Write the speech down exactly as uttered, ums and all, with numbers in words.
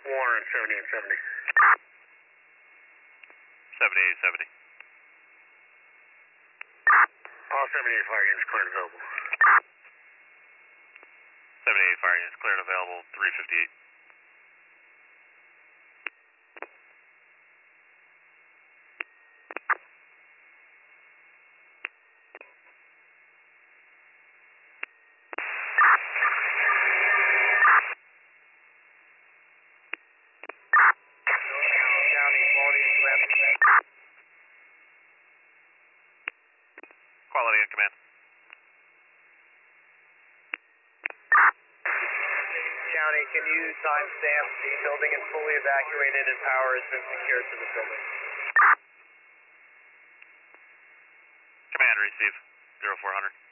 Warren, seventy-eight seventy. seventy-eight seventy. All seventy-eight fire units clear and available. seventy-eight fire units clear and available, three fifty-eight. Quality in command. County, can you timestamp the building is fully evacuated and power has been secured to the building? Command, receive, zero four hundred.